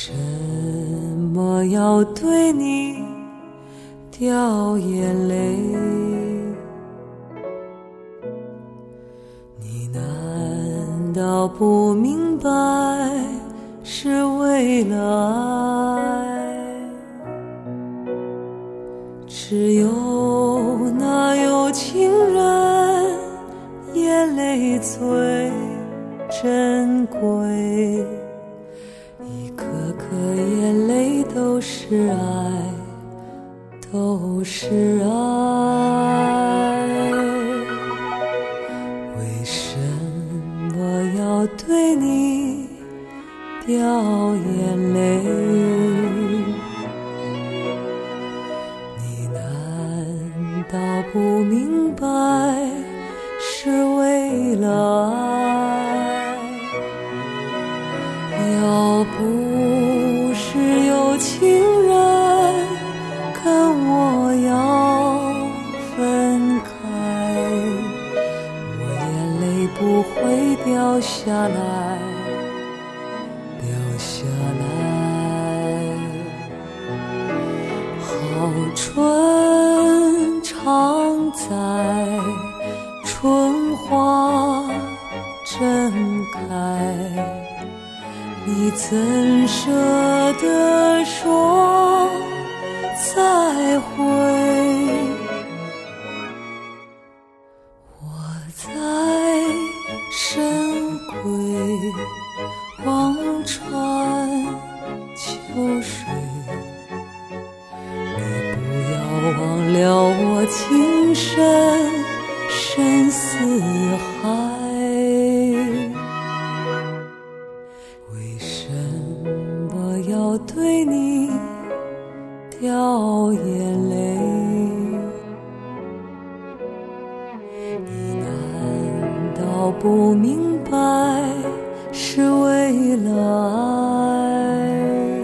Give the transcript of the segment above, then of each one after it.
什么要对你掉眼泪？你难道不明白是为了爱？只有那有情人眼泪最珍贵，一颗颗眼泪都是爱，都是爱。为什么要对你掉眼泪？你难道不明白是为了爱？要不是有情人跟我要分开，我眼泪不会掉下来，掉下来。好春常在，春花正开，你怎舍得说再会？我在深闺望穿秋水，你不要忘了我情深深似海。为什么要对你掉眼泪？你难道不明白是为了爱？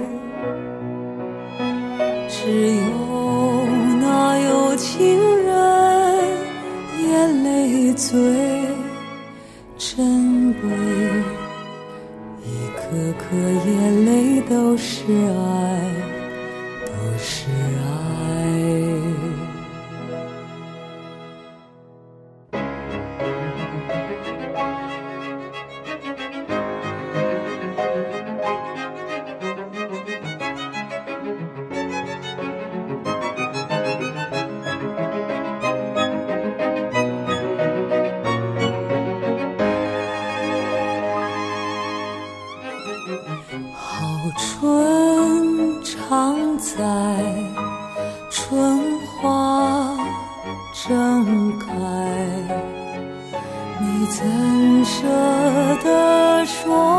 只有那有情人眼泪最珍贵，一颗颗眼泪都是爱，都是爱。好春常在，春花正开，你怎舍得说